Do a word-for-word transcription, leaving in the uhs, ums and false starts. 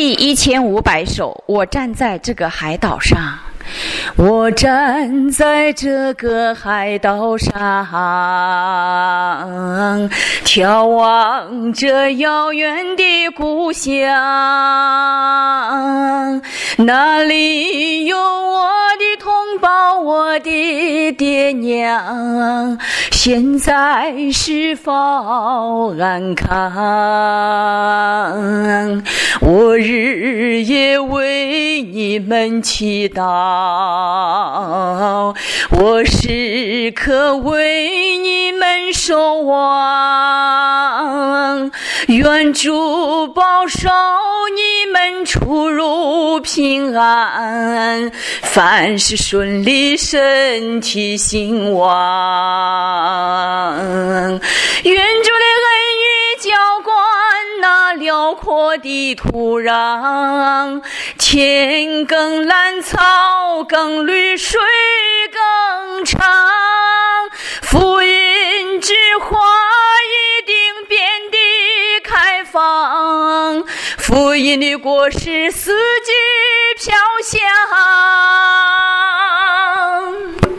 第一千五百首，我站在这个海岛上，我站在这个海岛上，眺望着遥远的故乡，那里有我的同胞，我的爹娘，现在是否安康？我日夜为你们祈祷，我时刻为你们守望，愿主保守你们出入平安，凡事顺利，身体兴旺。愿主的恩雨浇灌那辽阔的土壤，天更蓝，草更绿，水更长，福音之花一定遍地开放，福音的果实四季飘香。